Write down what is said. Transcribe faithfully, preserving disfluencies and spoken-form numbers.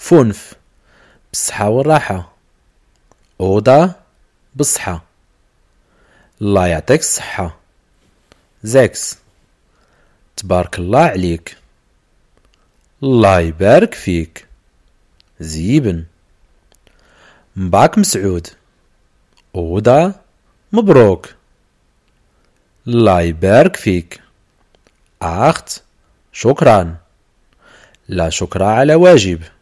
فنف بالصحة والراحة. أوضة بالصحة. الله يعطيك الصحة. زكس تبارك الله عليك. الله يبارك فيك. زيبن مباك مسعود. أوضة مبروك. الله يبارك فيك. أخت شكرا. لا شكر على واجب.